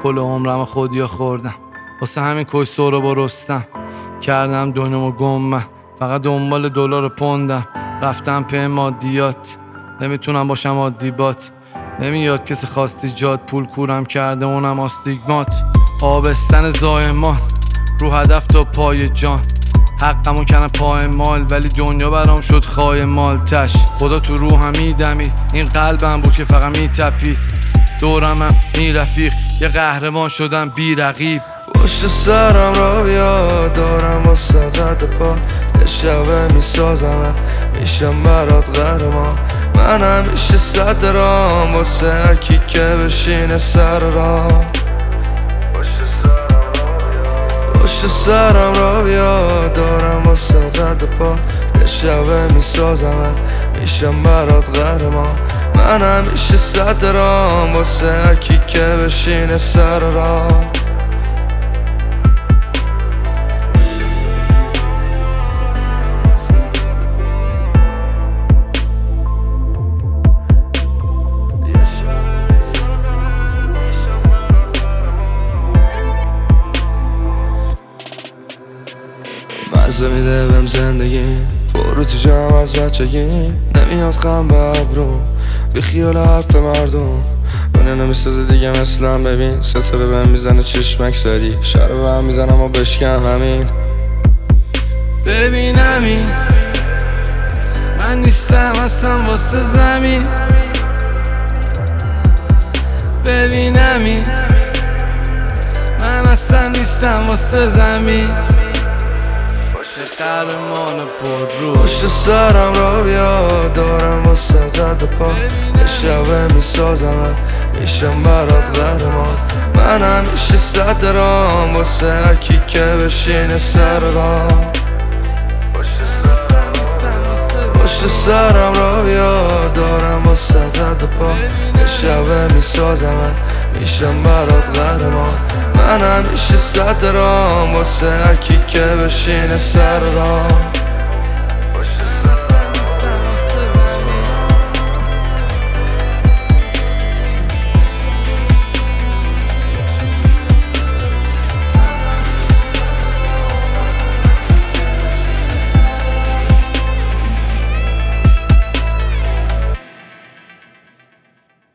کل عمرم خودیا خوردم، واسه همین کش رو برستم. کردم دنیامو گم، من فقط دنبال دلار و پوندم. رفتم پی مادیات، نمیتونم باشم عادی بات. نمیاد کسی خواستی جاد، پول کورم کرده اونم آستیگمات. آبستن زایمان رو هدف تا پای جان، حقمو کنه پای مال ولی دنیا برام شد خای مال تش. خدا تو روحم میدمید، این قلبم بود که فقط میتپید. دورمم میرفیق، یه قهرمان شدم بی رقیب. پشت سرم را بیا، دارم واسه رد پا. یه شبه میسازمت، میشم برات قهرمان. من همیشه صدرام واسه هرکی که بشینه سر را. پشت سرم را بیا، دارم واسه رد پا. یه شبه میسازمت، میشم برات قهرمان. من همیشه صدرام واسه هرکی که بشینه سر را. مزه میده بهم زندگی، برو تو جمع از بچگی. نمیاد خم به ابرو، بی خیال حرف مردم. دنیا نمیسازه دیگه مثلم، ببین ستاره بهم میزنه چشمک سری. شرا بهم میزنم و بشکم همین. ببین همین، من نیستم اصلا واسه زمین. ببین همین، من اصلا نیستم واسه زمین. قهرمان پر رو پشت سرم را بیا، دارم واسه رد پا. یه شبه میسازمت، میشم برات قهرمان. من همیشه صدرام واسه هرکی که بشینه سر را. پشت سرم را بیا، دارم واسه رد پا. یه شبه میسازمت، میشم برات قهرمان. من همیشه صدرام واسه هرکی که بشینه سر را.